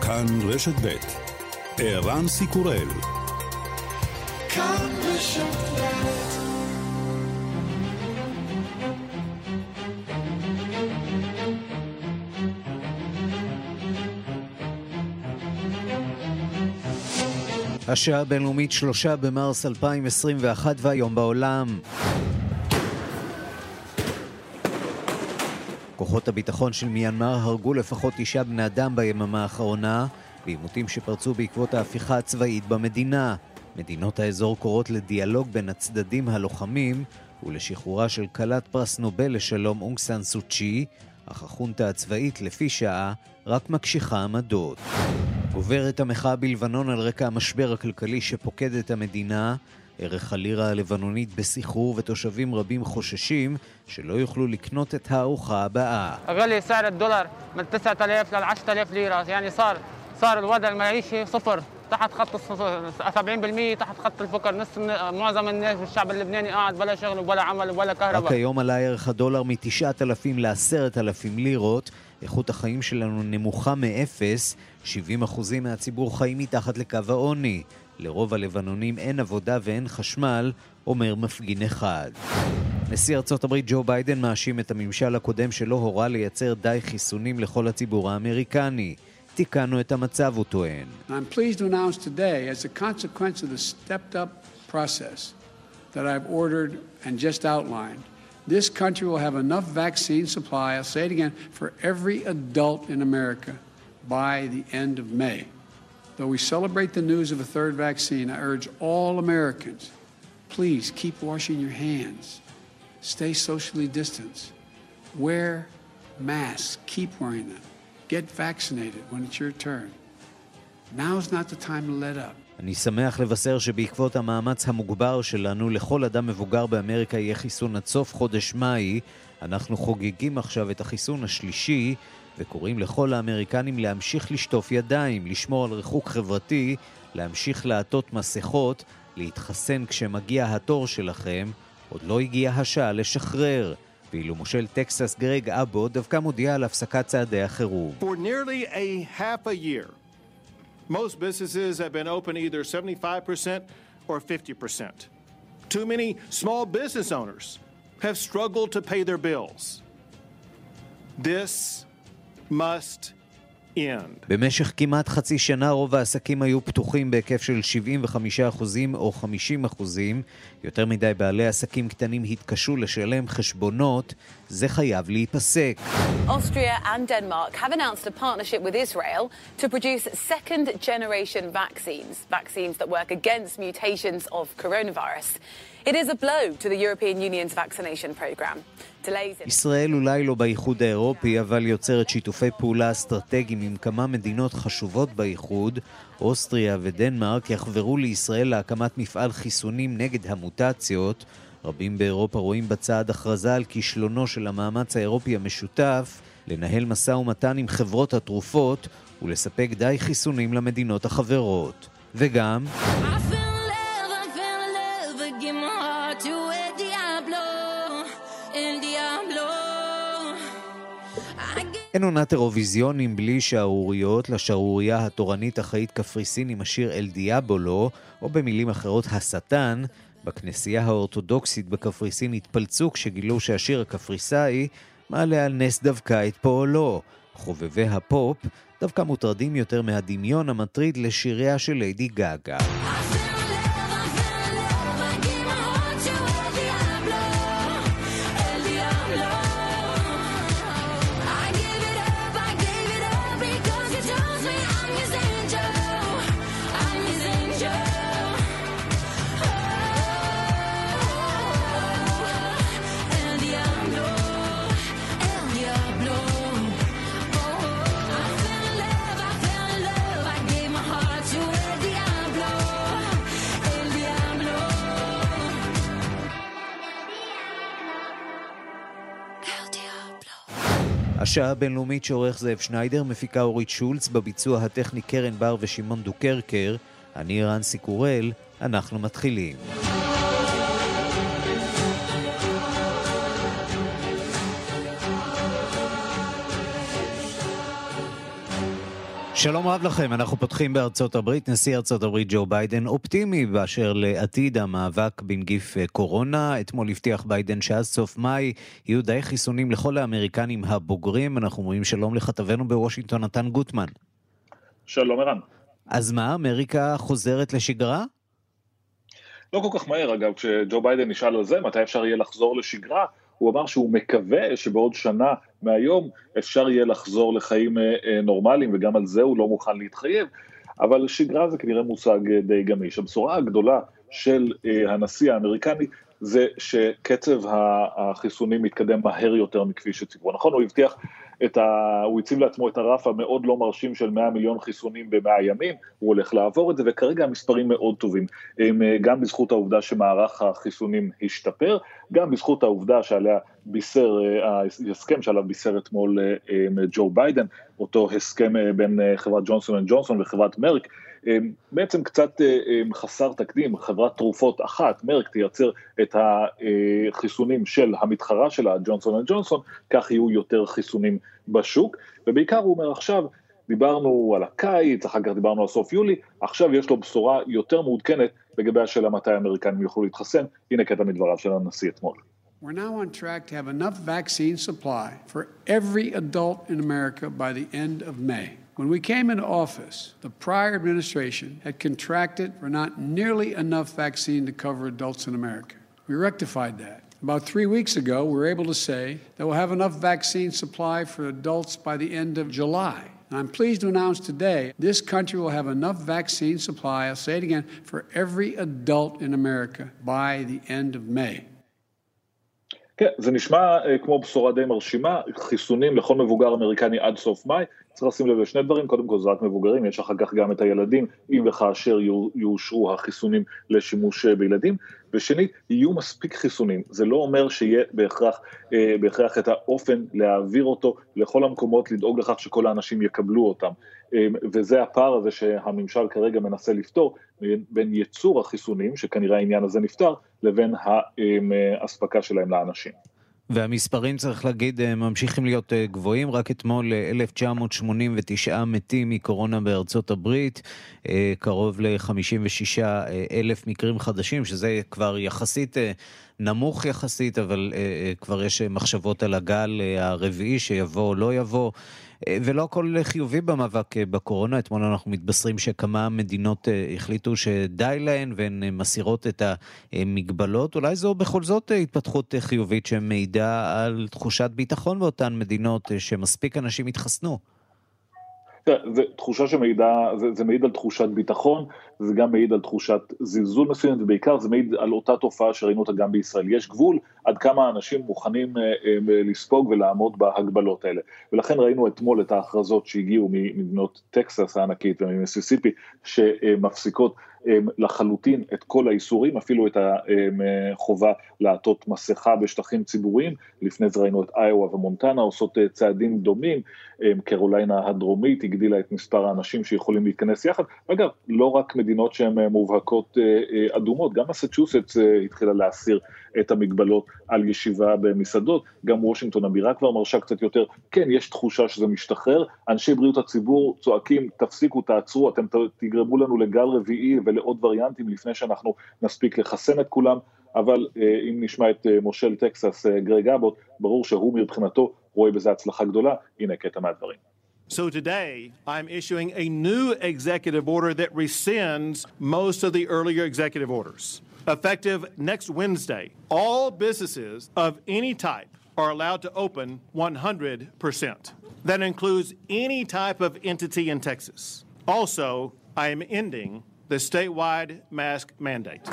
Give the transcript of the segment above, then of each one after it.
כאן רשת ב' ערן סיקורל. כאן רשת ב'. השעה הבינלאומית 3 במרס 2021 והיום בעולם. כוחות הביטחון של מיינמר הרגו לפחות 9 בני אדם ביממה האחרונה בעימותים שפרצו בעקבות ההפיכה הצבאית במדינה. מדינות האזור קוראות לדיאלוג בין הצדדים הלוחמים ולשחרורה של כלת פרס נובל לשלום אונג סאן סו צ'י, אך החונטה הצבאית לפי שעה רק מקשיחה עמדות. גוברת המחאה בלבנון על רקע המשבר הכלכלי שפוקד את המדינה. ערך הלירה הלבנונית בסחרור ותושבים רבים חוששים שלא יוכלו לקנות את הארוחה הבאה. غلي سعر الدولار من 9000 ل 10000 ليرة يعني صار الوضع المعيشي صفر تحت خط 70% تحت خط الفقر. معظم الناس والشعب اللبناني قاعد بلا شغل ولا عمل ولا كهرباء. רק היום עלה ערך הדולר מ-9,000 ל-10,000 לירות. איכות החיים שלנו נמוכה מאפס. 70% מהציבור חיים מתחת לקו העוני. לרוב הלבנונים אין עבודה ואין חשמל, אומר מפגין אחד. נשיא ארצות הברית ג'ו ביידן מאשים את הממשל הקודם שלא הורה לייצר די חיסונים לכל הציבור האמריקני. תיקנו את המצב, הוא טוען. I'm pleased to announce today, as a consequence of the stepped up process that I've ordered and just outlined, this country will have enough vaccine supply, I'll say it again, for every adult in America by the end of May. Though we celebrate the news of a third vaccine, I urge all Americans, please keep washing your hands, stay socially distanced, wear masks, keep wearing them, get vaccinated when it's your turn. Now's not the time to let up. אני שמח לבשר שבעקבות המאמץ המוגבר שלנו לכל אדם מבוגר באמריקה יהיה חיסון עד סוף חודש מאי. אנחנו חוגגים עכשיו את החיסון השלישי וקוראים לכל האמריקנים להמשיך לשטוף ידיים, לשמור על ריחוק חברתי, להמשיך לעטות מסכות, להתחסן כשמגיע התור שלכם. עוד לא הגיעה השעה לשחרר. ואילו מושל טקסס גרג אבוט דווקא מודיע על הפסקת צעדי החירום. For nearly a half a year, most businesses have been open either 75% or 50%. Too many small business owners have struggled to pay their bills. This must end. במשך כמעט חצי שנה רוב העסקים היו פתוחים בהיקף של 75% או 50%. יותר מדי בעלי עסקים קטנים התקשו לשלם חשבונות. זה חייב להיפסק. Austria and Denmark have announced a partnership with Israel to produce second-generation vaccines that work against mutations of coronavirus. It is a blow to the European Union's vaccination program. ישראל אולי לא באיחוד האירופי, אבל יוצרת שיתופי פעולה אסטרטגיים עם כמה מדינות חשובות באיחוד. אוסטריה ודנמרק יחברו לישראל להקמת מפעל חיסונים נגד המוטציות. רבים באירופה רואים בצעד הכרזה על כישלונו של המאמץ האירופי המשותף לנהל משא ומתן עם חברות התרופות ולספק די חיסונים למדינות החברות. וגם אין עונת אירוויזיונים בלי שערוריות. לשערוריה התורנית אחראית קפריסין עם השיר אל דיאבולו, או במילים אחרות השטן. בכנסייה האורתודוקסית בקפריסין התפלצו כשגילו שהשיר הקפריסאי מעלה על נס דווקא את פועלו. חובבי הפופ דווקא מוטרדים יותר מהדמיון המטריד לשיריה של ליידי גאגה. השעה הבינלאומית שעורך זאב שניידר, מפיקה אורית שולץ, בביצוע הטכני קרן בר ושימון דוקרקר. אני ערן סיקורל, אנחנו מתחילים. שלום רב לכם, אנחנו פותחים בארצות הברית. נשיא ארצות הברית ג'ו ביידן אופטימי באשר לעתיד המאבק בנגיף קורונה. אתמול הבטיח ביידן שעד סוף מאי יהיו די חיסונים לכל האמריקנים הבוגרים. אנחנו אומרים שלום לכתבנו בוושינגטון נתן גוטמן. שלום ערן. אז מה, אמריקה חוזרת לשגרה? לא כל כך מהר, אגב, כשג'ו ביידן נשאל על זה, מתי אפשר יהיה לחזור לשגרה, הוא אמר שהוא מקווה שבעוד שנה מהיום אפשר יהיה לחזור לחיים נורמליים, וגם על זה הוא לא מוכן להתחייב, אבל שגרה זה כנראה מושג די גמיש. הבשורה הגדולה של הנשיא האמריקני זה שקצב החיסונים מתקדם מהר יותר מכפי שציפו. נכון, הוא הבטיח הוא הציב לעצמו את הרף המאוד לא מרשים של 100 מיליון חיסונים ב100 ימים, הוא הולך לעבור את זה, וכרגע המספרים מאוד טובים, גם בזכות העובדה שמערך החיסונים השתפר, גם בזכות העובדה שעליה בישר, ההסכם שעליו בישר אתמול ג'ו ביידן, אותו הסכם בין חברת ג'ונסון אנד ג'ונסון וחברת מרק, בעצם קצת חסר תקדים. חברת תרופות אחת, מרק, תייצר את החיסונים של המתחרה שלה, ג'ונסון אנד ג'ונסון, כך יהיו יותר חיסונים בשוק, ובעיקר הוא אומר עכשיו, דיברנו על הקיץ, אחר כך דיברנו על סוף יולי, עכשיו יש לו בשורה יותר מעודכנת לגבי השאלה מתי האמריקנים יוכלו להתחסן. הנה קטע מדבריו של הנשיא אתמול. We're now on track to have enough vaccine supply for every adult in America by the end of May. When we came into office, the prior administration had contracted for not nearly enough vaccine to cover adults in America. We rectified that. About 3 weeks ago, we were able to say that we'll have enough vaccine supply for adults by the end of July. And I'm pleased to announce today, this country will have enough vaccine supply, I'll say it again, for every adult in America by the end of May. כן, זה נשמע כמו בשורה די מרשימה, חיסונים לכל מבוגר אמריקני עד סוף מאי. צריך לשים לב לשני דברים, קודם כל זה רק מבוגרים, יש אחר כך גם את הילדים, אם וכאשר יאושרו החיסונים לשימוש בילדים, ושנית, יהיו מספיק חיסונים. זה לא אומר שיהיה בהכרח את האופן להעביר אותו לכל המקומות, לדאוג לכך שכל האנשים יקבלו אותם. וזה הפער הזה שהממשל כרגע מנסה לפתור, בין ייצור החיסונים, שכנראה העניין הזה נפתר, לבין ההספקה שלהם לאנשים. והמספרים, צריך להגיד, ממשיכים להיות גבוהים. רק אתמול 1989 מתים מקורונה בארצות הברית, קרוב ל-56,000 מקרים חדשים, שזה כבר יחסית נמוך יחסית, אבל כבר יש מחשבות על הגל הרביעי שיבוא או לא יבוא, ולא הכל חיובי במאבק בקורונה. אתמול אנחנו מתבשרים שכמה מדינות החליטו שדי להן והן מסירות את המגבלות. אולי זו בכל זאת התפתחות חיובית שמעידה על תחושת ביטחון באותן מדינות שמספיק אנשים התחסנו. זה תחושה זה מעיד על תחושת ביטחון, זה גם מעיד על תחושת זלזול מסוים, ובעיקר זה מעיד על אותה תופעה שראינו אותה גם בישראל. יש גבול עד כמה אנשים מוכנים לספוג ולעמוד בהגבלות האלה. ולכן ראינו אתמול את ההכרזות שהגיעו ממדינות טקסס הענקית וממיסיסיפי, שמפסיקות לחלוטין את כל האיסורים, אפילו את החובה לעטות מסכה בשטחים ציבוריים. לפני זה ראינו את איואה ומונטנה עושות צעדים דומים, קרוליינה הדרומית הגדילה את מספר האנשים שיכולים להתכנס יחד. אגב, לא רק מדינות שהן מובהקות אדומות, גם מסצ'וסטס התחילה להסיר את המגבלות על ישיבה במסעדות, גם וושינגטון הבירה כבר מרשה קצת יותר. כן, יש תחושה שזה משתחרר, אנשי בריאות הציבור צועקים, תפסיקו, תעצרו, אתם תגרמו לנו לגל רביעי ולעוד וריאנטים לפני שאנחנו נספיק לחסן את כולם, אבל אם נשמע את מושל טקסס גרג אבוט, ברור שהוא מבחינתו רואה בזה הצלחה גדולה. הנה קטע מהדברים. So today, I'm issuing a new executive order that rescinds most of the earlier executive orders. Effective next Wednesday, all businesses of any type are allowed to open 100%. That includes any type of entity in Texas. Also, I am ending the statewide mask mandate.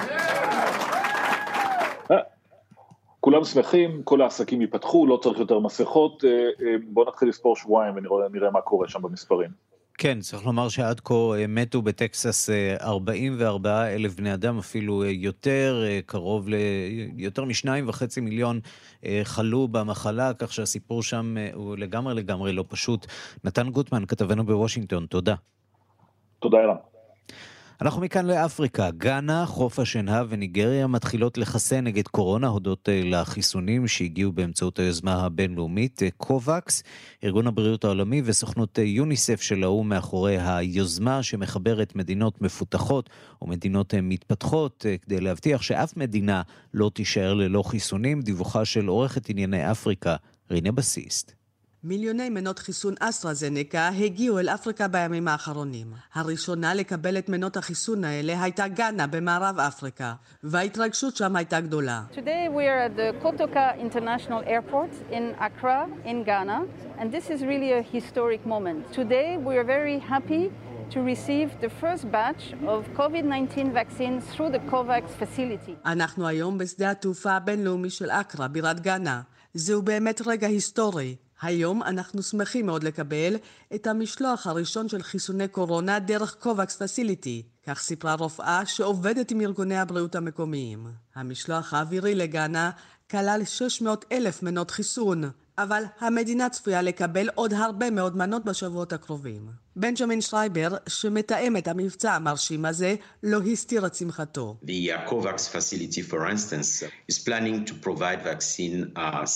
כולם שמחים, כל העסקים ייפתחו, לא צריך יותר מסכות. בואו נתחיל לספור שבועיים ונראה מה קורה שם במספרים. כן, צריך לומר שעד כה מתו בטקסס 44,000 בני אדם, אפילו יותר, קרוב ליותר מ2.5 מיליון חלו במחלה, כך שהסיפור שם הוא לגמרי לא פשוט. נתן גוטמן, כתבנו בוושינגטון, תודה. תודה ערן. אנחנו מכאן לאפריקה. גאנה, חוף השנהב וניגריה מתחילות לחסן נגד קורונה הודות לחיסונים שהגיעו באמצעות היוזמה הבינלאומית קובקס. ארגון הבריאות העולמי וסוכנות יוניסף של האו"ם מאחורי היוזמה שמחברת מדינות מפותחות ומדינות מתפתחות כדי להבטיח שאף מדינה לא תישאר ללא חיסונים. דיווחה של עורכת ענייני אפריקה רינה בסיסט. מיליוני מנות חיסון אסטרהזניקה הגיעו אל אפריקה בימים האחרונים. הראשונה לקבל את מנות החיסון האלה הייתה גאנה במערב אפריקה, וההתרגשות שם הייתה גדולה. Today we are at the Kotoka International Airport in Accra in Ghana, and this is really a historic moment. Today we are very happy to receive the first batch of COVID-19 vaccines through the COVAX facility. אנחנו היום בשדה התעופה הבינלאומי של אקרה, בירת גאנה. זהו באמת רגע היסטורי. היום אנחנו שמחים מאוד לקבל את המשלוח הראשון של חיסוני קורונה דרך קובקס פסיליטי, כך סיפרה רופאה שעובדת עם ארגוני הבריאות המקומיים. המשלוח האווירי לגאנה כלל 600,000 מנות חיסון, אבל המדינה צפויה לקבל עוד הרבה מאוד מנות בשבועות הקרובים. בנג'מין שרייבר, שמתאם את המבצע המרשים הזה, לא הסתיר את שמחתו. The COVAX facility, for instance, is planning to provide vaccine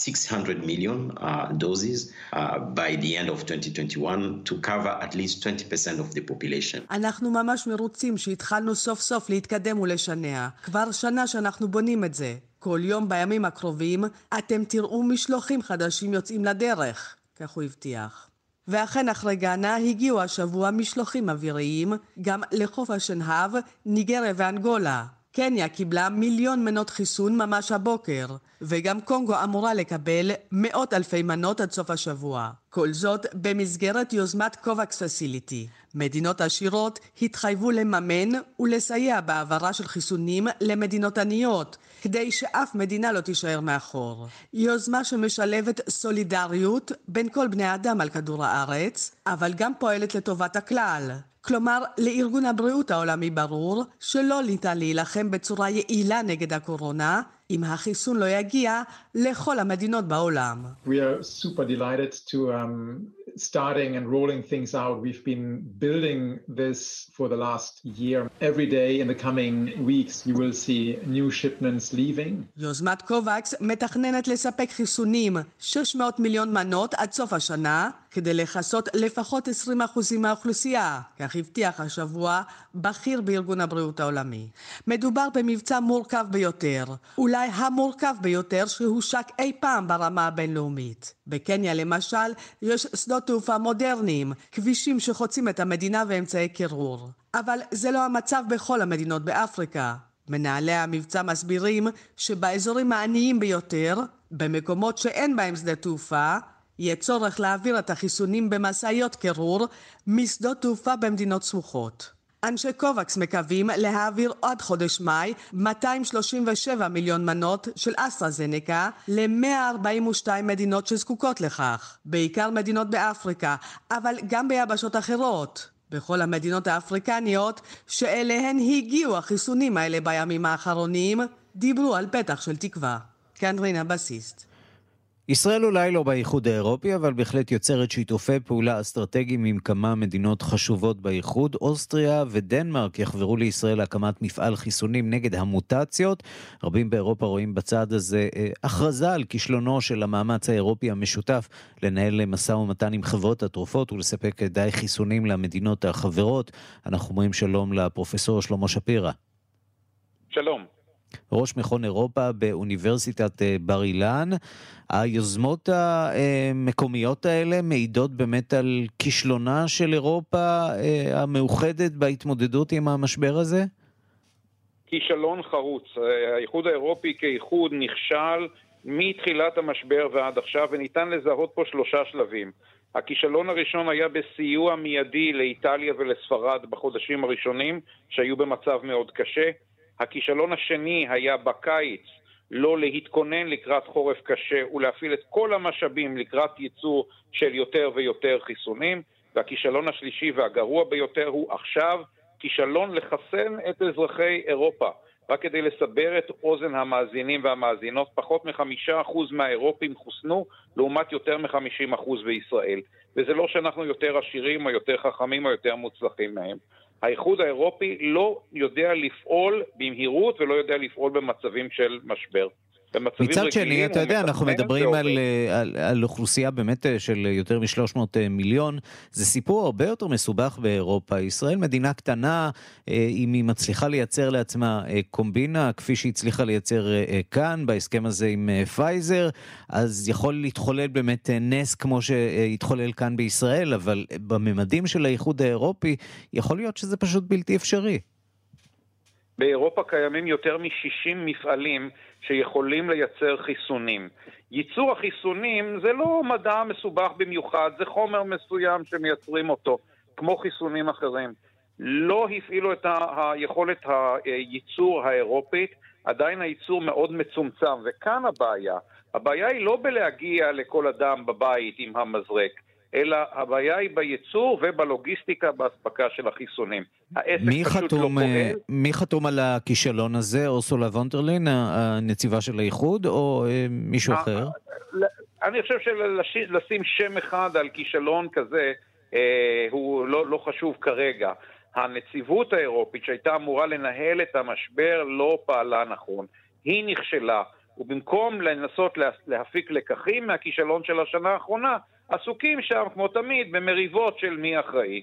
600 million doses by the end of 2021 to cover at least 20% of the population. אנחנו ממש מרוצים שהתחלנו סוף סוף להתקדם ולשנע. כבר שנה שאנחנו בונים את זה. כל יום בימים הקרובים אתם תראו משלוחים חדשים יוצאים לדרך, כך הוא הבטיח. ואכן אחרי גאנה הגיעו השבוע משלוחים אוויריים גם לחוף השנהב, ניגריה ואנגולה. קניה קיבלה 1,000,000 מנות חיסון ממש הבוקר, וגם קונגו אמורה לקבל 100,000 מנות עד סוף השבוע. כל זאת במסגרת יוזמת קובקס פסיליטי. מדינות עשירות התחייבו לממן ולסייע בעברה של חיסונים למדינות עניות, כדי שאף מדינה לא תישאר מאחור. יוזמה שמשלבת סולידריות בין כל בני האדם על כדור הארץ, אבל גם פועלת לטובת הכלל. כלומר, לארגון הבריאות העולמי ברור שלא ניתן להילחם בצורה יעילה נגד הקורונה, אם החיסון לא יגיע לכל המדינות בעולם. We are super delighted to starting and rolling things out. We've been building this for the last year. Every day in the coming weeks you will see new shipments leaving. יוזמת קובקס מתכננת לספק חיסונים 600 מיליון מנות עד סוף השנה, כדי לחסות לפחות 20% מהאוכלוסייה, כך הבטיח השבוע בכיר בארגון הבריאות העולמי. מדובר במבצע מורכב ביותר, אולי המורכב ביותר שהושק אי פעם ברמה הבינלאומית. בקניה למשל יש שדות תעופה מודרניים, כבישים שחוצים את המדינה ואמצעי קירור. אבל זה לא המצב בכל המדינות באפריקה. מנהלי המבצע מסבירים שבאזורים העניים ביותר, במקומות שאין בהם שדה תעופה, יהיה צורך להעביר את החיסונים במסעיות קירור משדות תעופה במדינות סמוכות. אנשי קובקס מקווים להעביר עד חודש מאי 237 מיליון מנות של אסטרהזניקה ל-142 מדינות שזקוקות לכך, בעיקר מדינות באפריקה, אבל גם ביבשות אחרות. בכל המדינות האפריקניות שאליהן הגיעו החיסונים האלה בימים האחרונים, דיברו על פתח של תקווה. כאן רינה בסיסט. ישראל אולי לא באיחוד האירופי, אבל בהחלט יוצרת שיתופי פעולה אסטרטגיים עם כמה מדינות חשובות באיחוד. אוסטריה ודנמרק יחברו לישראל להקמת מפעל חיסונים נגד המוטציות. רבים באירופה רואים בצעד הזה הכרזה על כישלונו של המאמץ האירופי המשותף לנהל משא ומתן עם חברות התרופות ולספק די חיסונים למדינות החברות. אנחנו אומרים שלום לפרופסור שלמה שפירא. שלום. ראש מכון אירופה באוניברסיטת בר אילן. היוזמות המקומיות האלה מעידות באמת על כישלונה של אירופה המאוחדת בהתמודדות עם המשבר הזה? כישלון חרוץ. האיחוד האירופי כאיחוד נכשל מתחילת המשבר ועד עכשיו, וניתן לזהות פה 3 שלבים. הכישלון הראשון היה בסיוע מיידי לאיטליה ולספרד בחודשים הראשונים, שהיו במצב מאוד קשה. הכישלון השני היה בקיץ לא להתכונן לקראת חורף קשה ולהפעיל את כל המשאבים לקראת ייצור של יותר ויותר חיסונים. והכישלון השלישי והגרוע ביותר הוא עכשיו כישלון לחסן את אזרחי אירופה. רק כדי לסבר את אוזן המאזינים והמאזינות, פחות מ5% מהאירופים חוסנו, לעומת יותר מ50% בישראל. וזה לא שאנחנו יותר עשירים או יותר חכמים או יותר מוצלחים מהם. האיחוד האירופי לא יודע לפעול במהירות ולא יודע לפעול במצבים של משבר. מצד שני, אתה יודע, אנחנו מדברים על אוכלוסייה באמת של יותר מ-300 מיליון, זה סיפור הרבה יותר מסובך באירופה. ישראל מדינה קטנה, אם היא מצליחה לייצר לעצמה קומבינה, כפי שהיא הצליחה לייצר כאן, בהסכם הזה עם פייזר, אז יכול להתחולל באמת נס כמו שהתחולל כאן בישראל, אבל בממדים של האיחוד האירופי, יכול להיות שזה פשוט בלתי אפשרי. באירופה קיימים יותר מ-60 מפעלים שיכולים לייצר חיסונים. ייצור החיסונים זה לא מדע מסובך במיוחד, זה חומר מסוים שמייצרים אותו, כמו חיסונים אחרים. לא הפעילו את היכולת הייצור האירופית, עדיין הייצור מאוד מצומצם, וכאן הבעיה היא לא בלהגיע לכל אדם בבית עם המזרק, אלא הבעיה היא בייצור ובלוגיסטיקה בהספקה של החיסונים. מי חתום על הכישלון הזה? אורסולה וונדרליין, הנציבה של האיחוד, או מישהו אחר? אני חושב שלשים שם אחד על כישלון כזה הוא לא חשוב כרגע. הנציבות האירופית שהייתה אמורה לנהל את המשבר לא פעלה נכון. היא נכשלה, ובמקום לנסות להפיק לקחים מהכישלון של השנה האחרונה, עסוקים שם, כמו תמיד, במריבות של מי אחראי.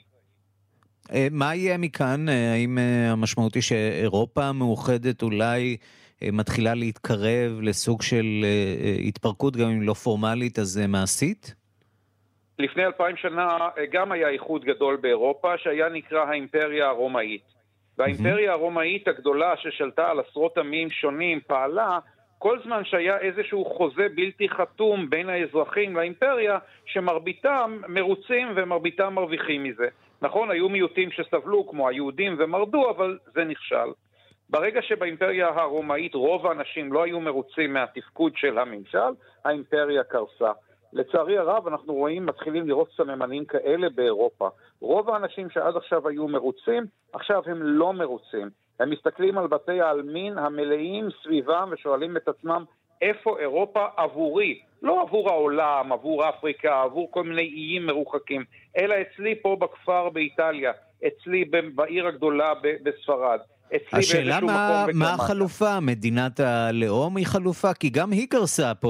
מה יהיה מכאן? האם המשמעות היא שאירופה המאוחדת אולי מתחילה להתקרב לסוג של התפרקות, גם אם לא פורמלית, אז מעשית? לפני 2000 שנה גם היה איחוד גדול באירופה, שהיה נקרא האימפריה הרומאית. והאימפריה הרומאית הגדולה ששלטה על עשרות עמים שונים פעלה, כל זמן שהיה איזשהו חוזה בלתי חתום בין האזרחים לאימפריה, שמרביתם מרוצים ומרביתם מרוויחים מזה. נכון, היו מיעוטים שסבלו כמו היהודים ומרדו, אבל זה נכשל. ברגע שבאימפריה הרומאית רוב האנשים לא היו מרוצים מהתפקוד של הממשל, האימפריה קרסה. לצערי הרב אנחנו מתחילים לראות סממנים כאלה באירופה. רוב האנשים שעד עכשיו היו מרוצים, עכשיו הם לא מרוצים. הם מסתכלים על בתי העלמין המלאים סביבם ושואלים את עצמם איפה אירופה עבורי, לא עבור העולם, עבור אפריקה, עבור כל מיני איים מרוחקים, אלא אצלי פה בכפר באיטליה, אצלי בעיר הגדולה בספרד. השאלה מה החלופה? מדינת הלאום היא חלופה? כי גם היא קרסה פה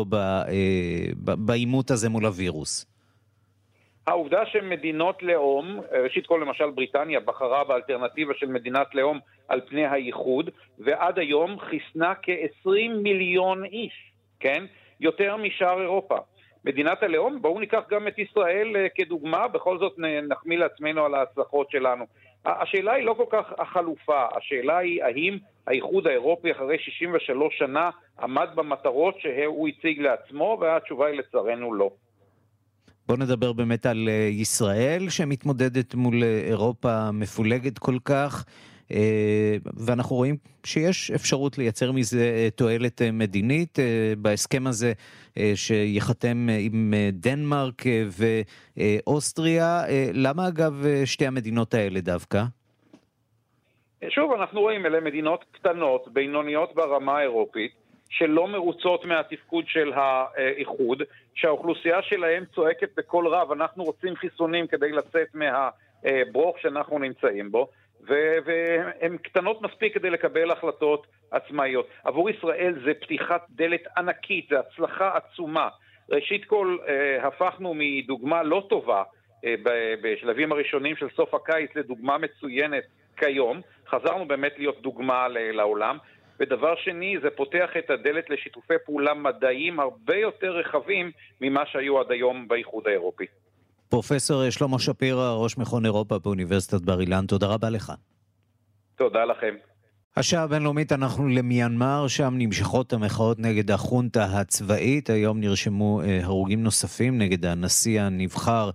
בעימות הזה מול הווירוס. העובדה שמדינות לאום, ראשית כל למשל בריטניה בחרה באלטרנטיבה של מדינת לאום על פני הייחוד, ועד היום חיסנה כ-20 מיליון איש, כן? יותר משאר אירופה. מדינת הלאום, בואו ניקח גם את ישראל כדוגמה, בכל זאת נחמיא לעצמנו על ההצלחות שלנו. השאלה היא לא כל כך החלופה, השאלה היא האם האיחוד האירופי אחרי 63 שנה עמד במטרות שהוא הציג לעצמו, והתשובה היא לצערנו לא. בוא נדבר באמת על ישראל שמתמודדת מול אירופה מפולגת כל כך, ואנחנו רואים שיש אפשרות לייצר מזה תועלת מדינית בהסכם הזה שיחתם עם דנמרק ואוסטריה. למה אגב שתי המדינות האלה דווקא? שוב, אנחנו רואים אלה מדינות קטנות, בינוניות ברמה האירופית, שלא מרוצות מהתפקוד של האיחוד, שהאוכלוסייה שלהם צועקת בכל רב, אנחנו רוצים חיסונים כדי לצאת מהברוך שאנחנו נמצאים בו, והן קטנות מספיק כדי לקבל החלטות עצמאיות. עבור ישראל זה פתיחת דלת ענקית, זה הצלחה עצומה. ראשית כל, הפכנו מדוגמה לא טובה בשלבים הראשונים של סוף הקיץ לדוגמה מצוינת כיום, חזרנו באמת להיות דוגמה לעולם, ודבר שני, זה פותח את הדלת לשיתופי פעולה מדעיים הרבה יותר רחבים ממה שהיו עד היום באיחוד האירופי. פרופסור שלמה שפירא, ראש מכון אירופה באוניברסיטת בר אילן, תודה רבה לך. תודה לכם. השעה הבינלאומית אנחנו למיינמר, שם נמשכות המחאות נגד החונטה הצבאית, היום נרשמו הרוגים נוספים נגד הנשיא הנבחר,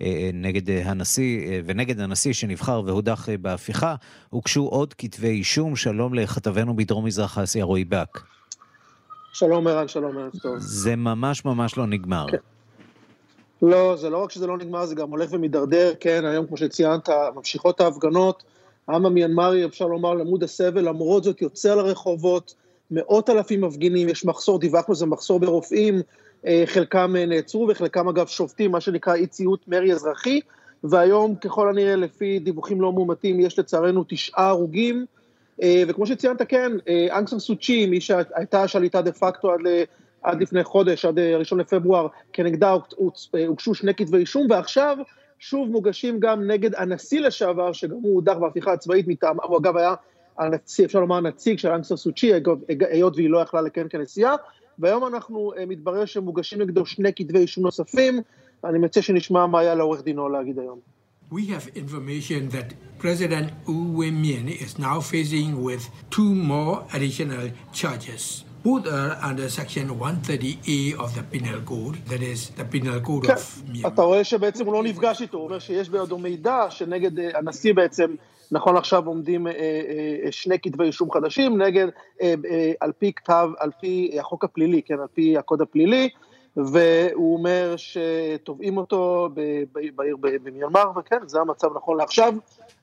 ונגד הנשיא שנבחר והודח בהפיכה, הוגשו עוד כתבי אישום. שלום לכתבנו בדרום מזרח אסיה רועי בק. שלום ערן, שלום ערן טוב. זה ממש לא נגמר. כן. לא, זה לא רק שזה לא נגמר, זה גם הולך ומדרדר, כן, היום כמו שציינת, ממשיכות ההפגנות, העם המיינמרי אפשר לומר למוד הסבל, למרות זאת יוצא לרחובות, 100,000 מפגינים, יש מחסור, דיווחנו זה מחסור ברופאים, חלקם נעצרו וחלקם אגב שופטים, מה שנקרא אי ציות מרי אזרחי, והיום ככל הנראה לפי דיווחים לא מאומתים יש לצערנו 9 הרוגים, וכמו שציינת כן, אנג סן סו צ'י, מי שהייתה שליטה דה פקטו עד לפני חודש, עד 1 לפברואר, כנגדה הוגשו 2 כתבי אישום, ועכשיו שוב מוגשים גם נגד הנשיא לשעבר, שגם הוא הודח בהפיכה הצבאית מטעם, הוא אגב היה הנשיא, אפשר לומר נציג של אנג סן סו צ'י, היות והיא לא יכלה לכהן כנשיאה, והיום אנחנו מתברר שמוגשים נגדו 2 כתבי אישום נוספים, אני מציע שנשמע מה היה לעורך דינו להגיד היום. We have information that President Wu Wei-mian is now facing with 2 more additional charges. Both are under Section 130A of the Penal Code, that is the Penal Code of Myanmar. אתה רואה שבעצם הוא לא נפגש איתו, הוא אומר שיש בידו מידע שנגד הנשיא בעצם, נכון עכשיו עומדים 2 כתבי אישום חדשים, נגד על פי החוק הפלילי, כן, על פי הקוד הפלילי, והוא אומר שתובעים אותו בעיר במיינמר, וכן, זה המצב נכון לעכשיו.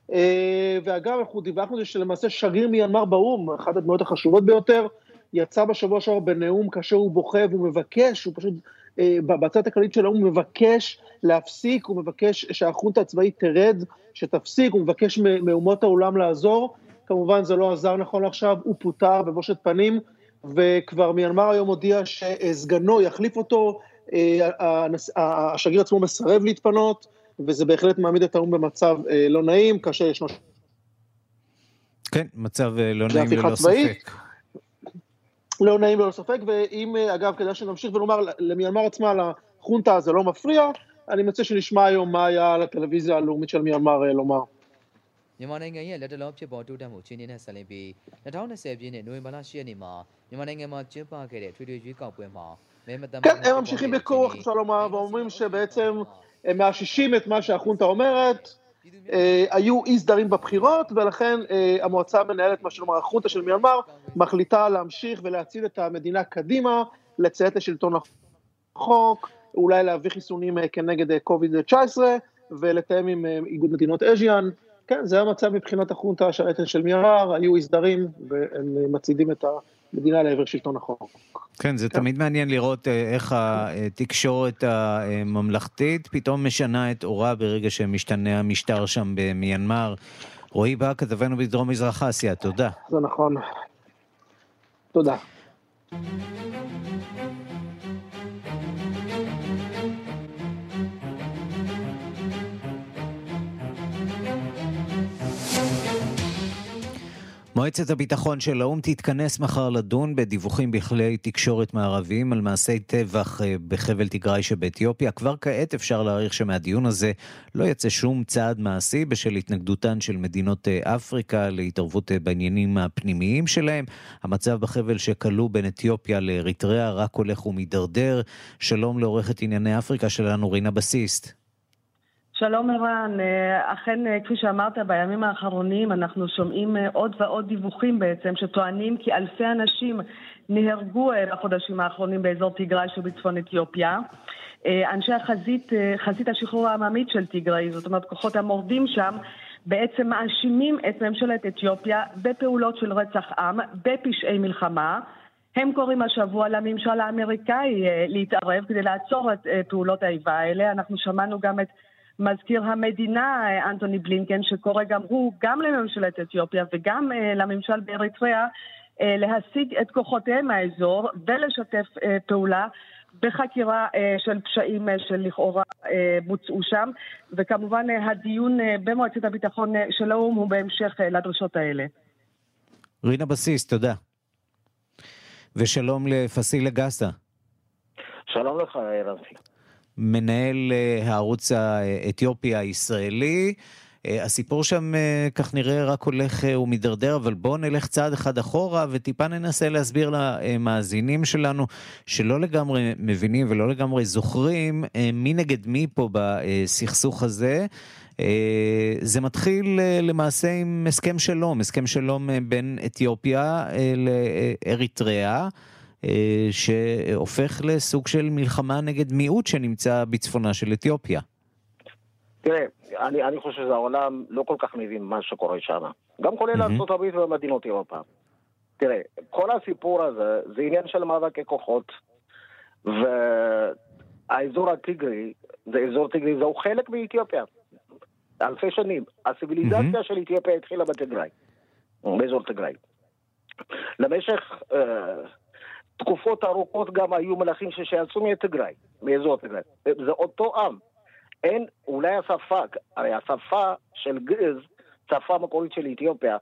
ואגב, אנחנו דיווחנו שלמעשה שגריר מיינמר באום, אחת הדמויות החשובות ביותר, יצא בשבוע שעבר בנאום כאשר הוא בוכה והוא מבקש, הוא פשוט, בצד הכללית שלו הוא מבקש להפסיק, הוא מבקש שהחונטה הצבאית תרד, שתפסיק, הוא מבקש מאומות העולם לעזור, כמובן זה לא עזר נכון לעכשיו, הוא פוטר בבושת פנים, וכבר מיינמר היום הודיע שסגנו יחליף אותו, השגריר עצמו מסרב להתפנות, וזה בהחלט מעמיד את האום במצב לא נעים, כאשר ישנו... כן, מצב לא נעים ללא ספק. לא נעים ללא ספק, ואם אגב כדאי שנמשיך ולומר למיינמר עצמה, לחונטה זה לא מפריע, אני מציע שנשמע היום מה היה על הטלוויזיה הלאומית של מיינמר לומר. မြန်မာနိုင်ငံရဲ့လက်တလောဖြစ်ပေါ်တိုးတက်မှုချင်းချင်းနဲ့ဆက်လက်ပြီး2020ပြည့်နှစ်နိုဝင်ဘာလ10ရက်နေ့မှာမြန်မာနိုင်ငံမှာကျင်းပခဲ့တဲ့ထွေထွေရွေးကောက်ပွဲမှာမဲမတမ်း כן, הם ממשיכים בכוח, אפשר לומר, ואומרים שבעצם הם מאששים את מה שהחונטה אומרת, היו אי סדרים בבחירות, ולכן המועצה המנהלת, מה שלומר, החונטה של מיינמר, מחליטה להמשיך ולהציל את המדינה קדימה, לציית לשלטון החוק, אולי להביא חיסונים כנגד קוביד-19, ולתאם עם איגוד מדינות אז'יאן. כן, זה המצב מבחינת החונטה של מיינמר, היו אי סדרים, והם מצעידים את המדינה לעבר שלטון החוק. כן, זה תמיד מעניין לראות איך התקשורת הממלכתית פתאום משנה את אורה ברגע שמשתנה המשטר שם במיינמר. רועי בא, כתבנו בדרום מזרח אסיה, תודה. זה נכון. תודה. מועצת הביטחון של האו"ם תתכנס מחר לדון בדיווחים בכלי תקשורת מערביים על מעשי טבח בחבל תיגראי שבאתיופיה. כבר כעת אפשר להעריך שמהדיון הזה לא יצא שום צעד מעשי בשל התנגדותן של מדינות אפריקה להתערבות בעניינים הפנימיים שלהם. המצב בחבל שכלוא בין אתיופיה לאריתריאה רק הולך ומדרדר. שלום לעורכת ענייני אפריקה שלנו רינה בסיסט. שלום ערן, אכן כפי שאמרת בימים האחרונים אנחנו שומעים עוד ועוד דיווחים בעצם שטוענים כי אלפי אנשים נהרגו בחודשים האחרונים באזור תיגראי שבצפון אתיופיה. אנשי חזית השחרור העממית של תיגראי, זאת אומרת כוחות המורדים שם, בעצם מאשימים את ממשלת אתיופיה בפעולות של רצח עם, בפשעי מלחמה. הם קוראים השבוע לממשל האמריקאי להתערב כדי לעצור את פעולות האיבה האלה. אנחנו שמענו גם את מזכיר המדינה אנטוני בלינקן שקורא גם הוא גם לממשלת אתיופיה וגם לממשל באריתריאה להשיג את כוחותיהם מהאזור ולשתף פעולה בחקירה של פשעים שלכאורה בוצעו שם, וכמובן הדיון במועצת הביטחון של האו"ם הוא בהמשך לדרישות האלה. רינה בסיס, תודה. ושלום לפסילה גסה. שלום לך רנסי. מנהל הערוץ האתיופי הישראלי. הסיפור שם כך נראה רק הולך ומדרדר, אבל בואו נלך צעד אחד אחורה וטיפה ננסה להסביר למאזינים שלנו שלא לגמרי מבינים ולא לגמרי זוכרים מי נגד מי פה בסכסוך הזה. זה מתחיל למעשה עם הסכם שלום בין אתיופיה לאריתריאה, שהופך לסוג של מלחמה נגד מיעוט שנמצא בצפונה של אתיופיה. תראה, אני חושב שהעולם לא כל כך מבין מה שקורה שם. גם כולל ארצות הברית ומדינות אירופה. תראה, כל הסיפור הזה זה עניין של מאבקי כוחות, והאזור הטיגרי, זה אזור טיגרי, זהו חלק מאתיופיה. אלפי שנים. הציביליזציה של אתיופיה התחילה בתיגראי, באזור תיגראי. למשך תקופות ארוכות גם היו מלכים שיצאו מתיגראי, מאזור תיגראי. זה אותו עם. אין, אולי השפה, הרי השפה של גז, שפה מקורית של אתיופיה,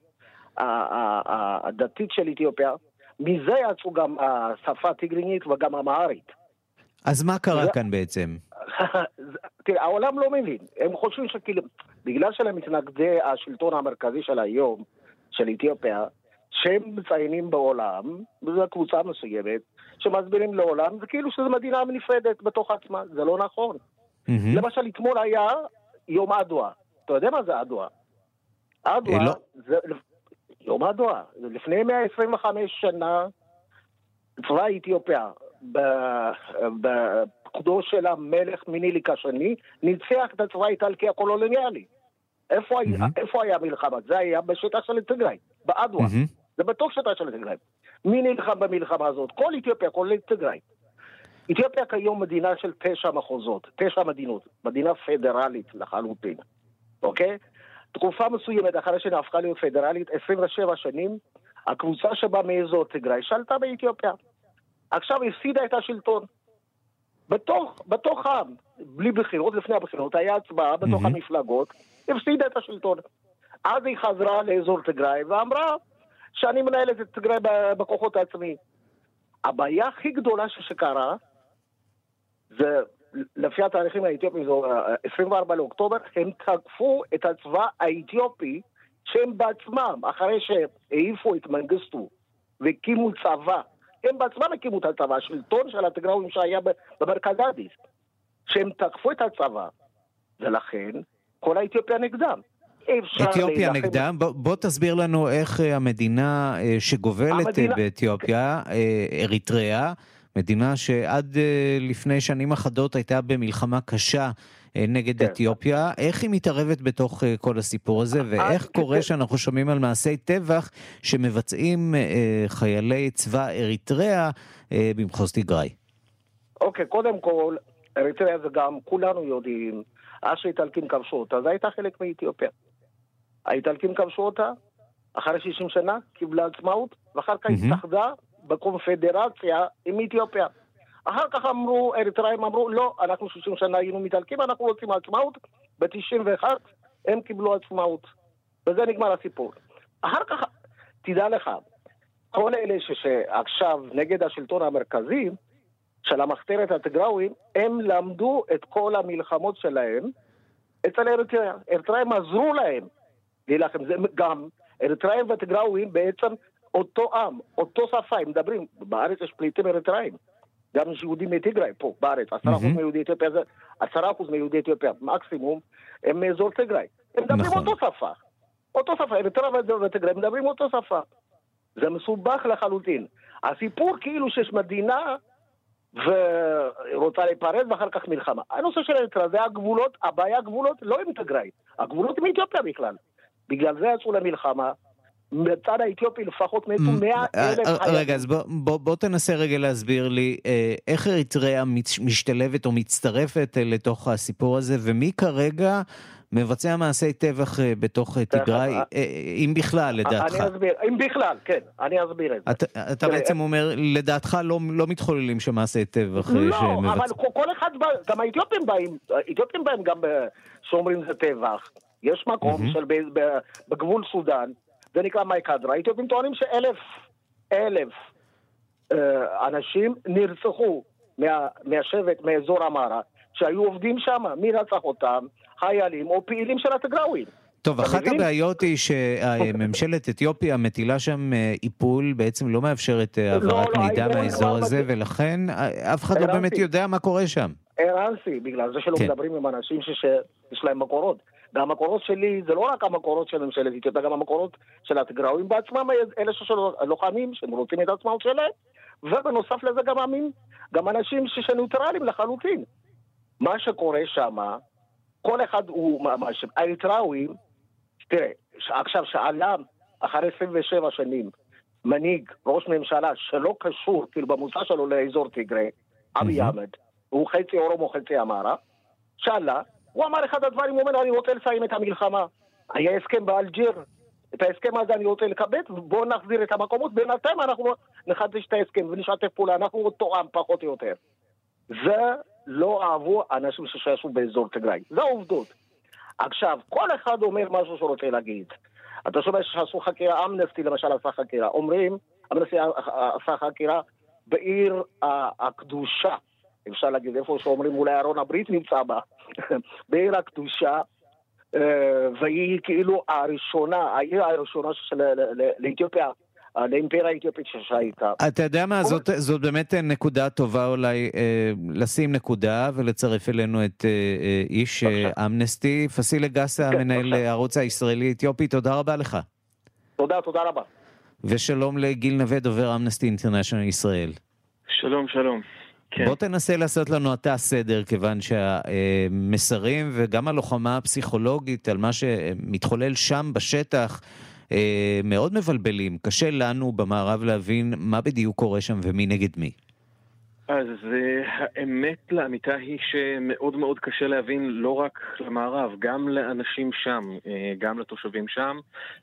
הדתית של אתיופיה, מזה יצאו גם השפה הטיגרינית וגם המהרית. אז מה קרה כאן בעצם? תראה, העולם לא מבין. הם חושבים שכאילו, בגלל שהם מתנגדי השלטון המרכזי של היום, של אתיופיה, שהם מציינים בעולם, וזו קבוצה מסוימת, שמסבירים לעולם, זה כאילו שזו מדינה נפרדת בתוך עצמה. זה לא נכון. למשל, אתמול היה יום אדווה. אתה יודע מה זה אדווה? אדווה זה יום אדווה. לפני 125 שנה, צבא אתיופיה, בפקודו של המלך מיניליק השני, ניצח את הצבא האיטלקי הקולוניאלי. איפה היה מלחמה? זה היה בשטח של תיגראי, באדווה. זה בתוך שטח של תיגראי. מי נלחם במלחמה הזאת? כל אתיופיה, כולל תיגראי. אתיופיה כיום מדינה של 9 מחוזות, 9 מדינות, מדינה פדרלית לחלוטין, אוקיי? תקופה מסוימת אחרי שנהפכה להיות פדרלית, 27 שנים, הקבוצה שבאה מאזור תיגראי שלטה באתיופיה. עכשיו הפסידה את השלטון. בתוך העם, בלי בחירות, לפני הבחירות, היה הצבעה בתוך המפלגות, הפסידה את השלטון. אז היא חזרה לאזור תיגראי ואמרה שאני מנהלת את תיגראי בכוחות העצמי. הבעיה הכי גדולה שקרה, זה לפי התאריכים האתיופיים, זה 24 לאוקטובר, הם תקפו את הצבא האתיופי, שהם בעצמם, אחרי שהעיפו את מנגיסטו והקימו צבא, הם בעצמם הקימו את הצבא, השלטון של התיגראויים שהיה במרכז אדיס, שהם תקפו את הצבא, ולכן כל האתיופיה נגדם. אתיופיה נגדם? בוא תסביר לנו איך המדינה שגובלת באתיופיה, אריתריאה, מדינה שעד לפני שנים אחדות הייתה במלחמה קשה נגד אתיופיה, איך היא מתערבת בתוך כל הסיפור הזה, ואיך קורה שאנחנו שומעים על מעשי טבח שמבצעים חיילי צבא אריתריאה במחוז תיגראי? אוקיי, קודם כל, אריתריאה זה גם, כולנו יודעים, אז שהאיטלקים כבשו אותה, זה הייתה חלק מאתיופיה. האיטלקים כבשו אותה, אחרי 60 שנה, קיבלה עצמאות, ואחר כך התאחדה בקונפדרציה עם אתיופיה. אחר כך אמרו, אריתריאים אמרו, לא, אנחנו 60 שנה היינו מתאלקים, אנחנו רוצים עצמאות, ב-91 הם קיבלו עצמאות. וזה נגמר הסיפור. אחר כך, תדע לך, כל אלה שעכשיו נגד השלטון המרכזי, של המחתרת התיגראויים, הם למדו את כל המלחמות שלהם אצל אריתריאה. אריתריאים עזרו להם להילחם. זה גם אריתריאים והתיגראויים בעצם אותו עם, אותו שפה, הם מדברים. בארץ יש פליטים אריתריאים. גם יהודים מתיגראי פה, בארץ. 10% מיהודי אתיופיה, 10% מיהודי אתיופיה, מקסימום, הם מאזור תיגראי. הם מדברים אותו שפה. אותו שפה, אריתריאה והתיגראי מדברים אותו שפה. זה מסובך לחלוטין. הסיפור כאילו שיש מדינה ורוצה להיפרד ואחר כך מלחמה. הנושא של אריתריאה זה הגבולות, הבעיה הגבולות לא עם תיגראי, הגבולות עם אתיופיה בכלל. בגלל זה יצאו למלחמה, מצד האתיופי לפחות מתו 100,000 חיילים. רגע, אז בוא תנסה רגע להסביר לי איך אריתריאה משתלבת או מצטרפת לתוך הסיפור הזה, ומי כרגע מבצע מעשי טבח בתוך תיגראי, אם בכלל, לדעתך. אני אסביר, אם בכלל, כן, אני אסביר את זה. אתה בעצם אומר, לדעתך לא מתחוללים שמעשי טבח לא, אבל כל אחד, גם האתיופים באים גם שאומרים זה טבח. יש מקום בגבול סודן, זה נקרא מייקדרה. האתיופים טוענים ש1,000 אנשים נרצחו מהשבט, מאזור המרה, שהיו עובדים שם. מי רצח אותם? חיילים או פעילים של התיגראויים. טוב, אחת הבעיות היא שממשלת אתיופיה מטילה שם איפול, בעצם לא מאפשרת העברת מידע מהאזור הזה, ולכן אף אחד לא באמת יודע מה קורה שם. הרנסי, בגלל זה שלא מדברים עם אנשים שיש להם מקורות. והמקורות שלי זה לא רק המקורות של ממשלת אתיופיה, גם המקורות של התיגראויים בעצמם, אלה שלוחמים שהם רוצים את עצמאות שלהם, ובנוסף לזה גם אנשים שנוטרלים לחלוטין. מה שקורה שם, כל אחד הוא ממש, האריתריאים, תראה, עכשיו שעלה אחרי 27 שנים, מנהיג, ראש ממשלה שלא קשור, כאילו במוצא שלו לאזור תיגראי, אבי אחמד, הוא חצי אורומו, חצי אמרה, שעלה, הוא אמר אחד הדברים, הוא אומר, אני רוצה לסיים את המלחמה. היה הסכם באלג'יר, את ההסכם הזה אני רוצה לקבל, בואו נחזיר את המקומות, בינתיים אנחנו נחדש את ההסכם ונשתף פעולה, אנחנו עוד תואם פחות או יותר. זה לא אהבו אנשים ששישו באזור תיגראי, זה העובדות. עכשיו, כל אחד אומר משהו שרוצה להגיד. אתה שומע שעשו חקירה, אמנסטי למשל עשה חקירה, אומרים, אמנסטי עשה חקירה בעיר הקדושה, אפשר להגיד איפה שאומרים אולי ארון הברית נמצא בה, בעיר הקדושה, והיא כאילו העיר הראשונה לאתיופיה, לאימפריה האתיופית שהייתה. אתה יודע מה, זאת באמת נקודה טובה אולי לשים נקודה ולצרף אלינו את איש אמנסטי, פסילה גסה, מנהל הערוץ הישראלי אתיופי, תודה רבה לך. תודה רבה. ושלום לגיל נווה, דובר אמנסטי אינטרנשיונל ישראל. שלום. כן. בוא תנסה לעשות לנו אתה סדר, כיוון שהמסרים וגם הלוחמה הפסיכולוגית על מה שמתחולל שם בשטח מאוד מבלבלים. קשה לנו במערב להבין מה בדיוק קורה שם ומי נגד מי. אז האמת לאמיתה היא שמאוד מאוד קשה להבין לא רק למערב, גם לאנשים שם, גם לתושבים שם,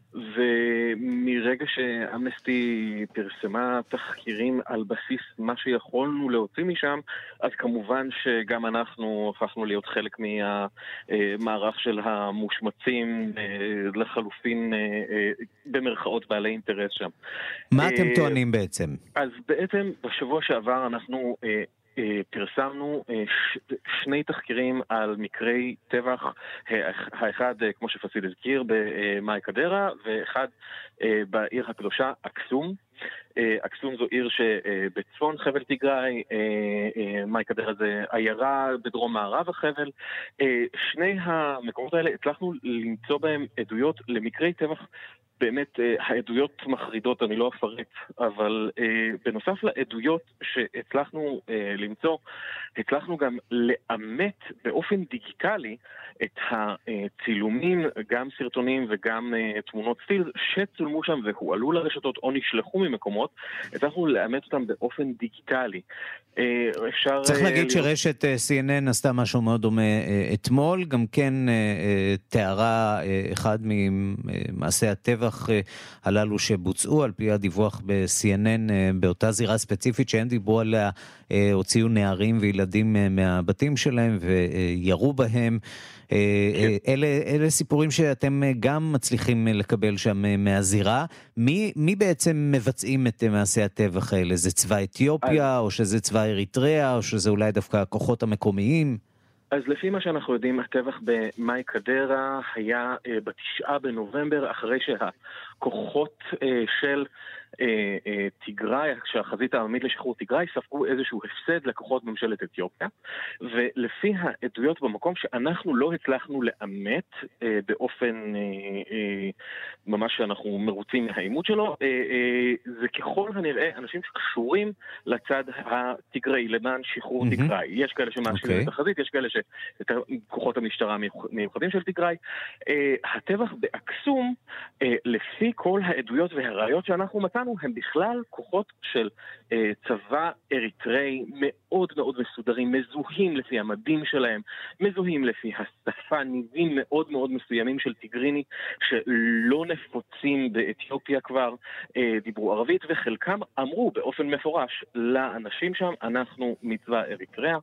ומרגע שאמנסטי פרסמה תחקירים על בסיס מה שיכולנו להוציא משם, אז כמובן שגם אנחנו הפכנו להיות חלק מהמערך של המושמצים לחלופין במרכאות בעלי אינטרס שם. מה אתם טוענים בעצם? אז בעצם בשבוע שעבר אנחנו פרסמנו שני תחקירים על מקרי טבח, האחד כמו שפסיל הזכיר במאי קדרה, ואחד בעיר הקדושה אקסום. אקסום זו עיר שבצפון חבל תיגראי, מאי קדרה זה עיירה בדרום מערב החבל. שני המקומות האלה הצלחנו למצוא בהם עדויות למקרי טבח, באמת העדויות מחרידות, אני לא אפרט, אבל בנוסף לעדויות שהצלחנו למצוא, הצלחנו גם לאמת באופן דיגיטלי את הצילומים, גם סרטונים וגם תמונות סטילס שצולמו שם והועלו לרשתות או נשלחו ממקומות, הצלחנו לאמת אותם באופן דיגיטלי. צריך להגיד שרשת CNN עשתה משהו מאוד דומה אתמול, גם כן תיארה אחד ממעשי הטבח הללו שבוצעו על פי הדיווח ב-CNN באותה זירה ספציפית שהם דיברו עליה, הוציאו נערים וילדים מהבתים שלהם וירו בהם. אלה סיפורים שאתם גם מצליחים לקבל שם מהזירה. מי בעצם מבצעים את מעשי הטבח האלה? זה צבא אתיופיה, או שזה צבא אריתריאה, או שזה אולי דווקא הכוחות המקומיים? אז לפי מה שאנחנו יודעים, הטבח במאי קדרה היה ב9 בנובמבר, אחרי שהכוחות של תיגראי, שהחזית העממית לשחרור תיגראי, ספגו איזשהו הפסד לכוחות ממשלת אתיופיה, ולפי העדויות במקום שאנחנו לא הצלחנו לאמת באופן ממש שאנחנו מרוצים מהעימות שלו, זה ככל הנראה אנשים שקשורים לצד התיגראי, למען שחרור תיגראי. יש כאלה שמאשימים את החזית, יש כאלה את כוחות המשטרה המיוחדים של תיגראי. הטבח באקסום, לפי כל העדויות והראיות שאנחנו מצאנו, הם בכלל כוחות של צבא אריתראי מאוד מאוד מסודרים, מזוהים לפי המדים שלהם, מזוהים לפי השפה, ניבים מאוד מאוד מסוימים של תיגריני שלא נפוצים באתיופיה כבר, דיברו ערבית, וחלקם אמרו באופן מפורש לאנשים שם, אנחנו מצבא אריתריאה.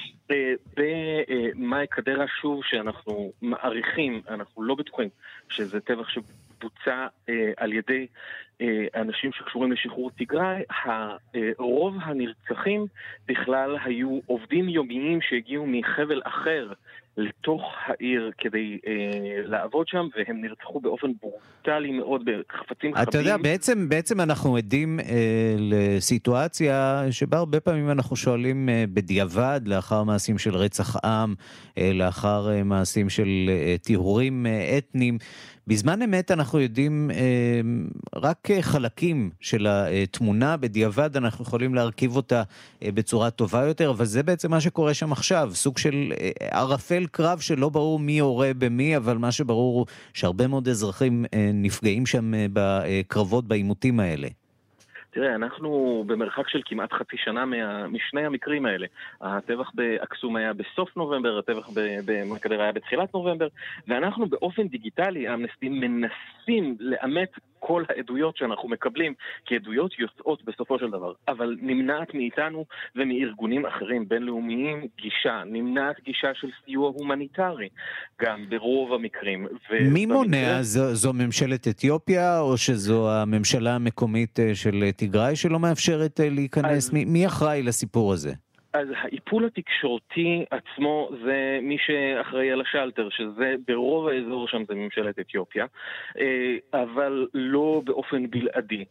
במאי קדרה שוב שאנחנו מעריכים, אנחנו לא בטוחים שזה טבח שבוצע על ידי אנשים שקשורים לשחרור תיגראי, רוב הנרצחים בכלל היו עובדים יומיים שהגיעו מחבל אחר לתוך העיר כדי לעבוד שם, והם נרצחו באופן ברוטלי מאוד בחפצים חבים. אתה יודע, בעצם אנחנו עדים לסיטואציה שבה הרבה פעמים אנחנו שואלים בדיעבד, לאחר מעשים של רצח עם, לאחר מעשים של טיהורים אתניים, בזמן אמת אנחנו יודעים רק חלקים של התמונה, בדיעבד אנחנו יכולים להרכיב אותה בצורה טובה יותר, אבל זה בעצם מה שקורה שם עכשיו, סוג של ערפל קרב שלא ברור מי יורה במי, אבל מה שברור הוא שהרבה מאוד אזרחים נפגעים שם בקרבות, בעימותים האלה. תראה, אנחנו במרחק של כמעט חצי שנה משני המקרים האלה. הטבח באקסום היה בסוף נובמבר, הטבח במקדרה היה בתחילת נובמבר, ואנחנו באופן דיגיטלי, אמנסטי, מנסים לאמת כל העדויות שאנחנו מקבלים, כי עדויות יוצאות בסופו של דבר, אבל נמנעת מאיתנו ומארגונים אחרים בינלאומיים גישה, נמנעת גישה של סיוע הומניטרי, גם ברוב המקרים. מי מונע? זו ממשלת אתיופיה, או שזו הממשלה המקומית של תיגראי שלא מאפשרת להיכנס? מי אחראי לסיפור הזה? אז האיפול התקשורתי עצמו זה מי שאחראי על השלטר, שזה ברוב האזור שם זה ממשלת אתיופיה, אבל לא באופן בלעדי.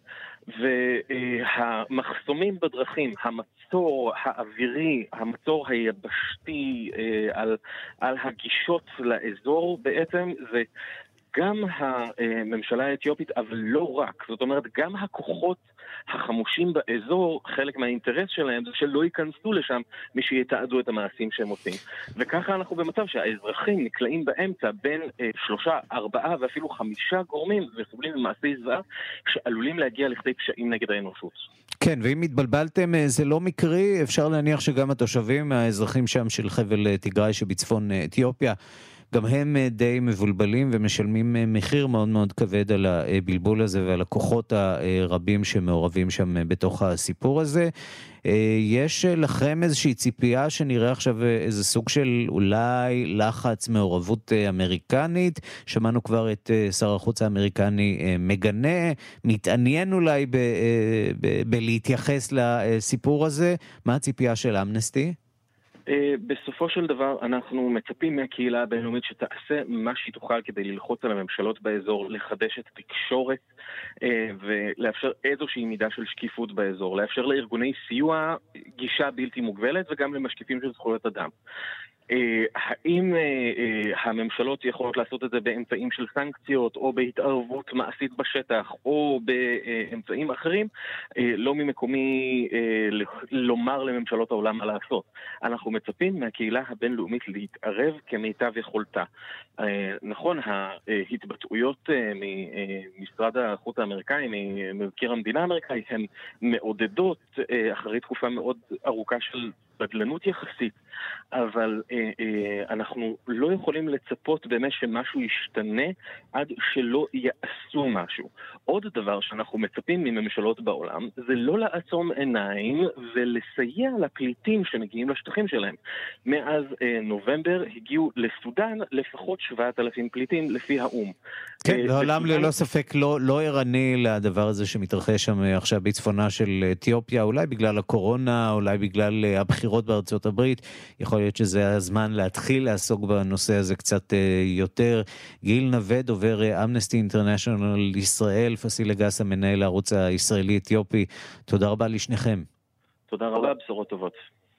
והמחסומים בדרכים, המצור האווירי, המצור היבשתי על הגישות לאזור בעצם זה גם הממשלה האתיופית, אבל לא רק. זאת אומרת, גם הכוחות החמושים באזור, חלק מהאינטרס שלהם זה שלא ייכנסו לשם מי שיתעדו את המעשים שהם עושים. וככה אנחנו במצב שהאזרחים נקלעים באמצע בין 3, 4 ואפילו 5 גורמים וסובלים ממעשי זוועה שעלולים להגיע לכדי פשעים נגד האנושות. כן, ואם התבלבלתם, זה לא מקרי, אפשר להניח שגם התושבים, האזרחים שם של חבל תיגראי שבצפון אתיופיה, גם הם די מבולבלים ומשלמים מחיר מאוד מאוד כבד על הבלבול הזה ועל הכוחות הרבים שמעורבים שם בתוך הסיפור הזה. יש לכם איזושהי ציפייה שנראה עכשיו איזה סוג של אולי לחץ מעורבות אמריקנית? שמענו כבר את שר החוץ האמריקני מגנה, מתעניין אולי בלהתייחס לסיפור הזה. מה הציפייה של אמנסטי? בסופו של דבר אנחנו מצפים מהקהילה הבינלאומית שתעשה מה שהיא תוכל כדי ללחוץ על הממשלות באזור, לחדש את התקשורת ולאפשר איזושהי מידה של שקיפות באזור, לאפשר לארגוני סיוע גישה בלתי מוגבלת וגם למשקיפים של זכויות אדם. האם הממשלות יכולות לעשות את זה באמצעים של סנקציות או בהתערבות מעשית בשטח או באמצעים אחרים? לא ממקומי לומר לממשלות העולם מה לעשות. אנחנו מצפים מהקהילה הבינלאומית להתערב כמיטב יכולתה. נכון, ההתבטאויות ממשרד החוץ האמריקאי, ממזכיר המדינה האמריקאי, הן מעודדות אחרי תקופה מאוד ארוכה של בדלנות יחסית, אבל אנחנו לא יכולים לצפות באמת שמשהו ישתנה עד שלא יעשו משהו. עוד דבר שאנחנו מצפים מממשלות בעולם זה לא לעצום עיניים ולסייע לפליטים שמגיעים לשטחים שלהם. מאז נובמבר הגיעו לסודן לפחות 7,000 פליטים לפי האום. כן, העולם ללא ספק לא ערני לדבר הזה שמתרחש שם עכשיו בצפונה של אתיופיה, אולי בגלל הקורונה, אולי בגלל הבחירות בארצות הברית. יכול להיות שזה הזמן להתחיל לעסוק בנושא הזה קצת יותר. גיל נווה, דובר אמנסטי אינטרנשיונל ישראל, פסיל גסה, מנהל הערוץ הישראלי אתיופי. תודה רבה לשניכם. תודה רבה, בשורות טובות.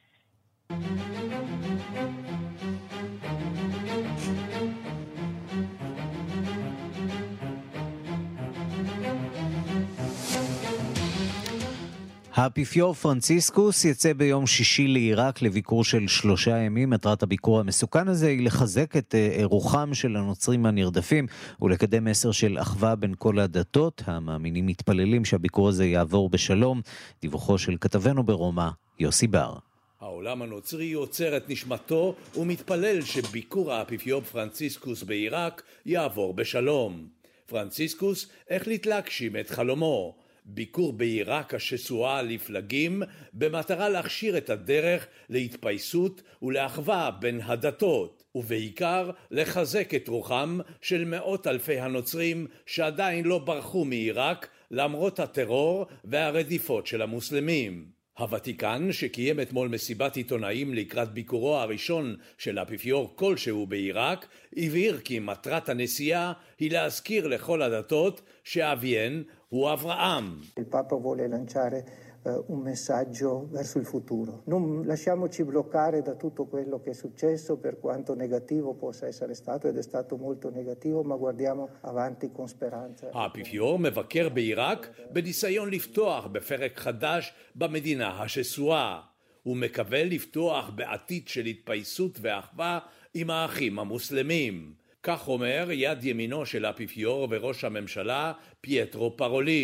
האפיפיור פרנציסקוס יצא ביום שישי לעיראק לביקור של 3 ימים. מטרת הביקור המסוכן הזה היא לחזק את רוחם של הנוצרים הנרדפים ולקדם מסר של אחווה בין כל הדתות. המאמינים מתפללים שהביקור הזה יעבור בשלום. דיווחו של כתבנו ברומא, יוסי בר. העולם הנוצרי יוצר את נשמתו ומתפלל שביקור האפיפיור פרנציסקוס בעיראק יעבור בשלום. פרנציסקוס החליט להגשים את חלומו. ביקור בעיראק השסועה לפלגים במטרה להכשיר את הדרך להתפייסות ולאחווה בין הדתות, ובעיקר לחזק את רוחם של מאות אלפי הנוצרים שעדיין לא ברחו מעיראק למרות הטרור והרדיפות של המוסלמים. הוותיקן, שקיים אתמול מסיבת עיתונאים לקראת ביקורו הראשון של האפיפיור כלשהו בעיראק, הבהיר כי מטרת הנסיעה היא להזכיר לכל הדתות שאביהן הוא אברהם. Il Papa vuole lanciare un messaggio verso il futuro. Non lasciamoci bloccare da tutto quello che è successo, per quanto negativo possa essere stato, ed è stato molto negativo, ma guardiamo avanti con speranza. האפיפיור מבקר בעיראק בניסיון לפתוח בפרק חדש במדינה השסועה. הוא מקווה לפתוח בעתיד של התפייסות ואחווה עם האחים המוסלמים. כך אומר יד ימינו של האפיפיור וראש הממשלה פייטרו פרולין.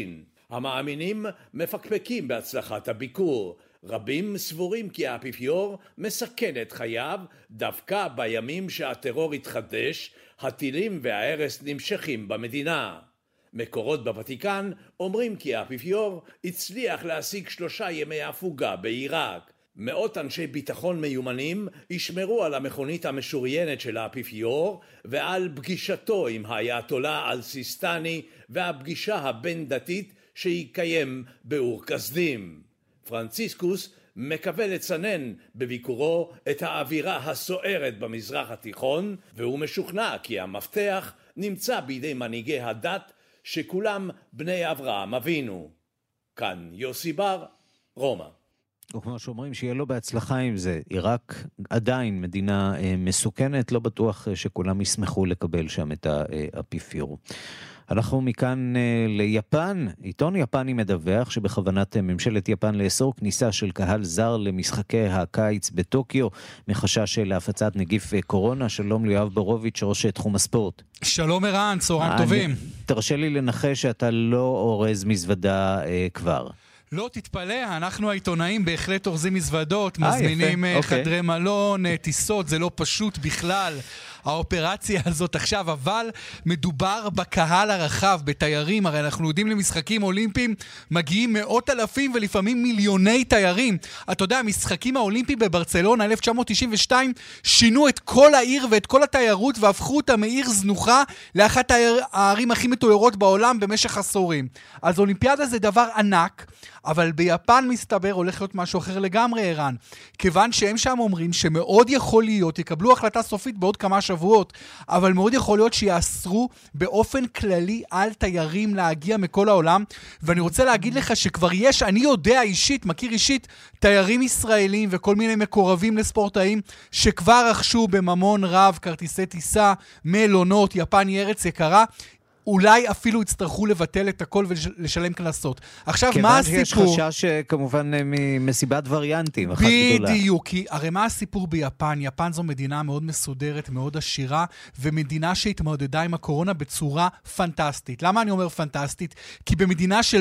המאמינים מפקפקים בהצלחת הביקור. רבים סבורים כי האפיפיור מסכן את חייו דווקא בימים שהטרור התחדש, הטילים וההרס נמשכים במדינה. מקורות בוותיקן אומרים כי האפיפיור הצליח להשיג 3 ימי הפוגה בעיראק. מאות אנשי ביטחון מיומנים ישמרו על המכונית המשוריינת של האפיפיור ועל פגישתו עם האייתולה אל-סיסטני והפגישה הבין-דתית שיקיים באור כסדים. פרנציסקוס מקווה לצנן בביקורו את האווירה הסוערת במזרח התיכון, והוא משוכנע כי המפתח נמצא בידי מנהיגי הדת שכולם בני אברהם אבינו. כאן יוסי בר, רומא. וכמו שאומרים, שיהיה לו בהצלחה עם זה. עיראק עדיין מדינה מסוכנת, לא בטוח שכולם ישמחו לקבל שם את האפיפיור. אנחנו מכאן ליפן. עיתון יפני מדווח שבכוונת ממשלת יפן לאסור כניסה של קהל זר למשחקי הקיץ בטוקיו, מחשש להפצת נגיף קורונה. שלום ליואב ברוביץ', ראש תחום הספורט. שלום ערן, צהריים טובים. תרשה לי לנחש שאתה לא אורז מזוודה כבר. לא תתפלא, אנחנו העיתונאים בהחלט אורזים מזוודות, מזמינים חדרי מלון, טיסות, זה לא פשוט בכלל. האופרציה הזאת עכשיו, אבל מדובר בקהל הרחב, בתיירים. הרי אנחנו יודעים למשחקים אולימפיים מגיעים מאות אלפים ולפעמים מיליוני תיירים. אתה יודע, המשחקים האולימפיים בברצלונה 1992 שינו את כל העיר ואת כל התיירות והפכו אותה מעיר זנוחה לאחת הערים הכי מתוארות בעולם במשך עשורים. אז אולימפיאדה זה דבר ענק, אבל ביפן מסתבר הולך להיות משהו אחר לגמרי, ערן. כיוון שהם שם אומרים שמאוד יכול להיות, יקבלו החלטה סופית בעוד כמה שבועות, אבל מאוד יכול להיות שיאסרו באופן כללי על תיירים להגיע מכל העולם. ואני רוצה להגיד לך שכבר יש, אני יודע אישית, מכיר אישית, תיירים ישראלים וכל מיני מקורבים לספורטאים שכבר רכשו בממון רב כרטיסי טיסה, מלונות, יפן היא ארץ יקרה, אולי אפילו יצטרכו לבטל את הכל ולשלם קנסות. עכשיו, מה הסיפור? כיוון שיש חשש כמובן ממסיבת וריאנטים, אחת גדולה. בדיוק, כי הרי מה הסיפור ביפן? יפן זו מדינה מאוד מסודרת, מאוד עשירה, ומדינה שהתמודדה עם הקורונה בצורה פנטסטית. למה אני אומר פנטסטית? כי במדינה של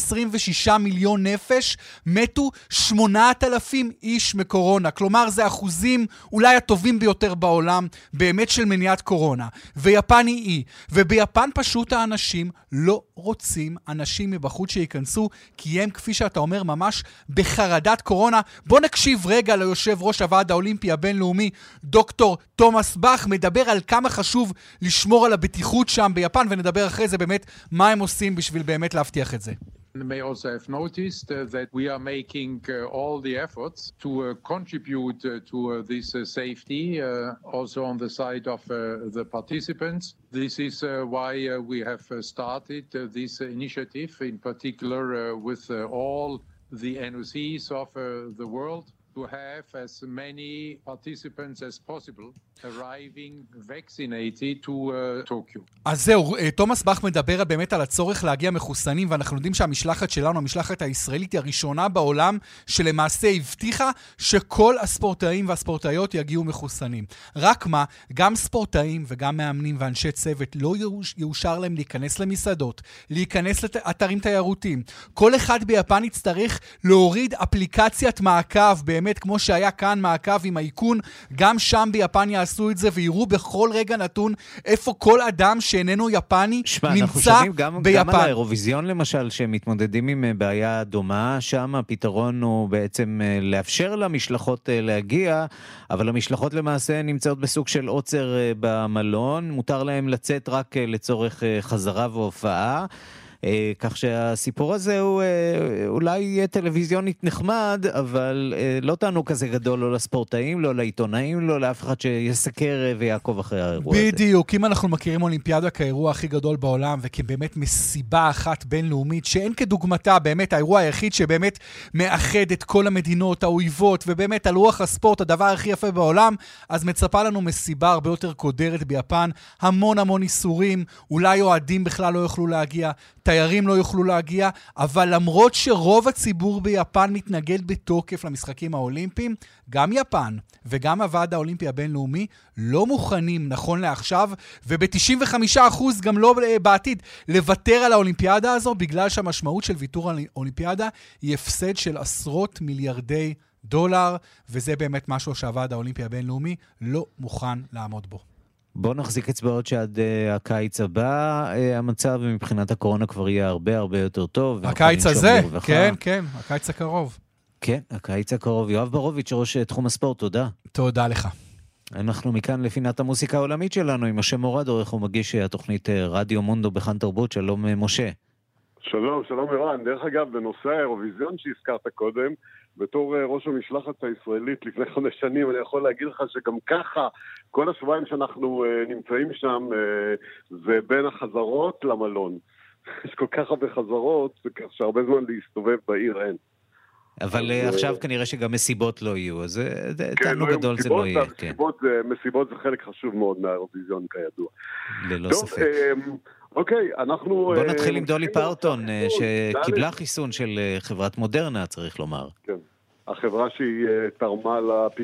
126 מיליון נפש, מתו 8,000 איש מקורונה. כלומר, זה אחוזים אולי הטובים ביותר בעולם, באמת של מניעת קורונה. ויפן היא. וביפן פשוט האנשים לא רוצים אנשים מבחוץ שיכנסו, כי הם, כפי שאתה אומר, ממש בחרדת קורונה. בוא נקשיב רגע ליושב ראש הוועד האולימפי הבינלאומי, דוקטור תומאס באך, מדבר על כמה חשוב לשמור על הבטיחות שם ביפן, ונדבר אחרי זה באמת מה הם עושים בשביל באמת להבטיח את זה. You may also have noticed that we are making all the efforts to contribute to this safety, also on the side of the participants. This is why we have started this initiative, in particular with all the NOCs of the world, to have as many participants as possible arriving vaccinated to Tokyo. אז זהו, תומאס באך מדבר באמת על הצורך להגיע מחוסנים, ואנחנו יודעים שהמשלחת שלנו, המשלחת הישראלית, היא הראשונה בעולם שלמעשה הבטיחה שכל הספורטאים והספורטאיות יגיעו מחוסנים. רק מה, גם ספורטאים וגם מאמנים ואנשי צוות לא יאושר להם להיכנס למסעדות, להיכנס לאתרים תיירותיים. כל אחד ביפן יצטרך להוריד אפליקציית מעקב, באמת כמו שהיה כאן מעקב עם האיכון, גם שם ביפן יעשו את זה ויראו בכל רגע נתון איפה כל אדם שאיננו יפני נמצא ביפן. גם על האירוויזיון למשל, שמתמודדים עם בעיה דומה, שם הפתרון הוא בעצם לאפשר למשלחות להגיע, אבל המשלחות למעשה נמצאות בסוג של עוצר במלון, מותר להם לצאת רק לצורך חזרה והופעה, כך שהסיפור הזה הוא אולי יהיה טלוויזיונית נחמד, אבל לא טענו כזה גדול, לא לספורטאים, לא לעיתונאים, לא לאף אחד שיסקר ויעקוב אחרי האירוע הזה. בדיוק, אם אנחנו מכירים אולימפיאדה כאירוע הכי גדול בעולם, וכבאמת מסיבה אחת בינלאומית, שאין כדוגמתה, באמת האירוע היחיד שבאמת מאחד את כל המדינות, האויבות, ובאמת על רוח הספורט, הדבר הכי יפה בעולם, אז מצפה לנו מסיבה הרבה יותר קודרת ביפן, המון איסורים, אולי אוהדים בכלל לא יוכלו להגיע, תיירים לא יוכלו להגיע, אבל למרות שרוב הציבור ביפן מתנגד בתוקף למשחקים האולימפיים, גם יפן וגם הוועד האולימפי הבינלאומי לא מוכנים נכון לעכשיו, וב-95% גם לא בעתיד, לוותר על האולימפיאדה הזו, בגלל שהמשמעות של ויתור על האולימפיאדה היא הפסד של עשרות מיליארדי דולר, וזה באמת משהו שהוועד האולימפי הבינלאומי לא מוכן לעמוד בו. בוא נחזיק אצבעות שעד הקיץ הבא המצב מבחינת הקורונה כבר יהיה הרבה הרבה יותר טוב. הקיץ הזה, כן, כן, הקיץ הקרוב. כן, הקיץ הקרוב. יואב ברוביץ', ראש תחום הספורט, תודה. תודה לך. אנחנו מכאן לפינת המוסיקה העולמית שלנו עם משה מורד, עורך ומגיש התוכנית רדיו מונדו בכאן תרבות. שלום משה. שלום, שלום ערן. דרך אגב, בנושא האירוויזיון שהזכרת קודם, בתור ראש המשלחת הישראלית לפני 5 שנים, אני יכול להגיד לך שגם ככה, כל השבועיים שאנחנו נמצאים שם, זה בין החזרות למלון. יש כל כך הרבה חזרות, שהרבה זמן להסתובב בעיר אין. אבל עכשיו כנראה שגם מסיבות לא יהיו, אז תענוג גדול זה לא יהיה. מסיבות זה חלק חשוב מאוד מהאירוויזיון כידוע. ללא ספק. אוקיי, אנחנו... בוא נתחיל עם דולי פרטון, שקיבלה חיסון של חברת מודרנה, צריך לומר. כן, החברה שהיא תרמה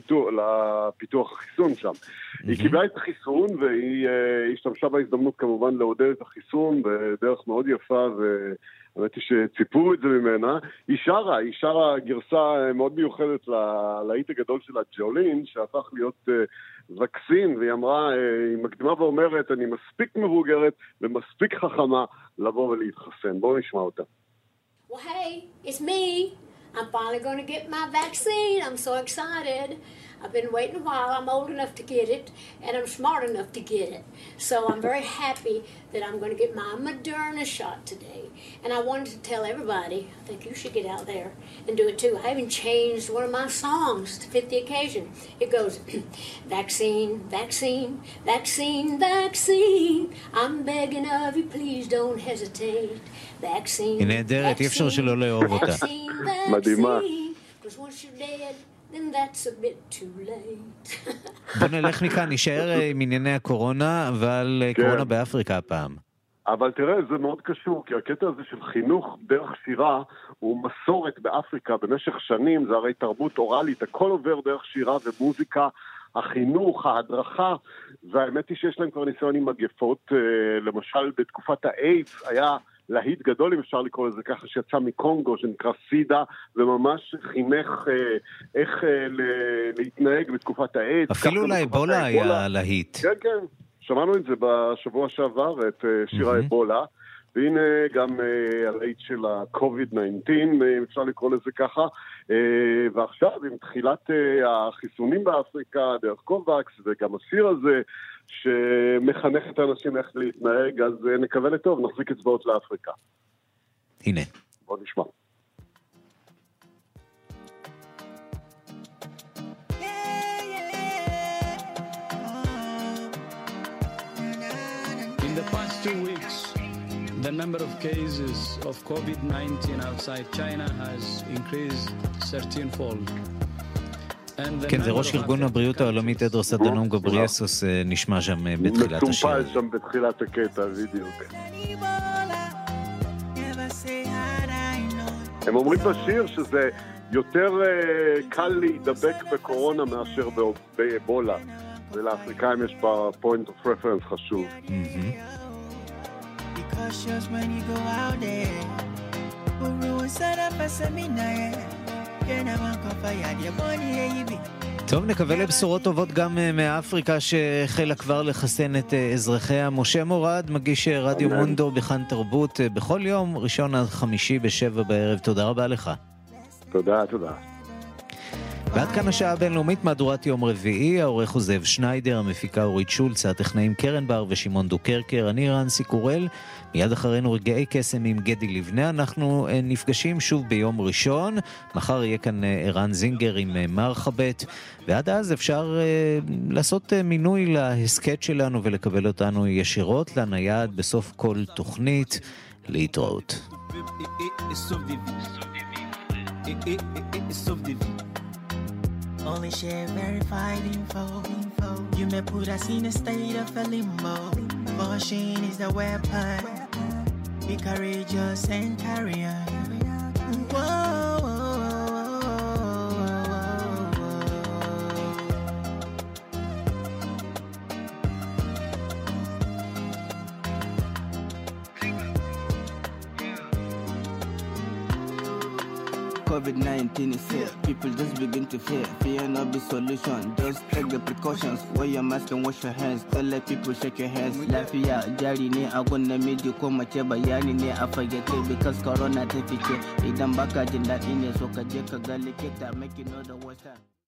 לפיתוח החיסון שם. היא קיבלה את החיסון, והיא השתמשה בהזדמנות כמובן לעודד את החיסון, בדרך מאוד יפה, האמת היא שציפו את זה ממנה. היא שרה גרסה מאוד מיוחדת להיט הגדול שלה, ג'ולין, שהפך להיות וקסין, והיא אמרה, היא מקדימה ואומרת, אני מספיק מבוגרת ומספיק חכמה לבוא ולהתחסן. בואו נשמע אותה. Well, hey, it's me. I'm finally going to get my vaccine. I'm so excited. I've been waiting a while. I'm old enough to get it, and I'm smart enough to get it. So I'm very happy that I'm going to get my Moderna shot today. And I wanted to tell everybody, I think you should get out there and do it too. I even changed one of my songs to fit the occasion. It goes, vaccine, vaccine, vaccine, vaccine. I'm begging of you, please don't hesitate. Vaccine, היא נהדרת, אי אפשר שלא לאהוב אותה. מדהימה. Because once you're dead, then that's a bit too late. בוא נלך מכאן, נשאר עם ענייני הקורונה, אבל קורונה באפריקה הפעם. אבל תראה, זה מאוד קשור, כי הקטע הזה של חינוך דרך שירה הוא מסורת באפריקה במשך שנים, זה הרי תרבות אוראלית, הכל עובר דרך שירה ומוזיקה, החינוך, ההדרכה, והאמת היא שיש להם כבר ניסיון עם מגפות, למשל בתקופת האיידס היה להיט גדול, אם אפשר לקרוא לזה ככה, שיצא מקונגו, שנקרא סידה, וממש חינך איך להתנהג בתקופת האיידס. אפילו לאבולה היה להיט. כן, כן. שמענו את זה בשבוע שעבר, את שיר האבולה, והנה גם הלהיט של ה-COVID-19, אפשר לקרוא לזה ככה, ועכשיו עם תחילת החיסונים באפריקה, דרך קובקס, וגם השיר הזה, שמחנך את האנשים איך להתנהג, אז נקווה לטוב, נחזיק אצבעות לאפריקה. הנה. בוא נשמע. In the past 2 weeks, the number of cases of COVID-19 outside China has increased 13-fold. כן, זה ראש ארגון הבריאות העולמי טדרוס אדנום גבריאסוס נשמע שם בתחילת השיר. מצומפל שם בתחילת הקטע, בדיוק. הם אומרים בשיר שזה יותר קל להידבק בקורונה מאשר באבולה. ולאפריקאים יש בה point of reference חשוב. טוב, נקווה לבשורות טובות גם מאפריקה שהחלה כבר לחסן את אזרחיה. משה מורד, מגיש רדיו מונדו בכאן תרבות בכל יום ראשון עד חמישי ב-7 בערב. תודה רבה לך. תודה, תודה. ועד כאן השעה הבינלאומית, מהדורת יום רביעי, העורך הוא זאב שניידר, המפיקה אורית שולץ, הטכנאים קרן בר ושמעון דוקרקר, אני רנסי קורל, מיד אחרינו רגעי קסם עם גדי לבנה, אנחנו נפגשים שוב ביום ראשון, מחר יהיה כאן ערן זינגר עם מרחבת, ועד אז אפשר לעשות מינוי להסקט שלנו ולקבל אותנו ישירות לנייד בסוף כל תוכנית. להתראות. Only share verified info. You may put us in a state of a limbo. Machine is the weapon. Be courageous and carry on. Whoa. COVID-19 is here. People just begin to fear. Fear not be solution. Just take the precautions. Wear your mask and wash your hands. Don't let people shake your hands. Lafiya jari ne a gun namiji ko mace bayani ne a fagete because corona ta fice. Idan baka jin daɗi ne so ka je ka ga likita make you know the worst time.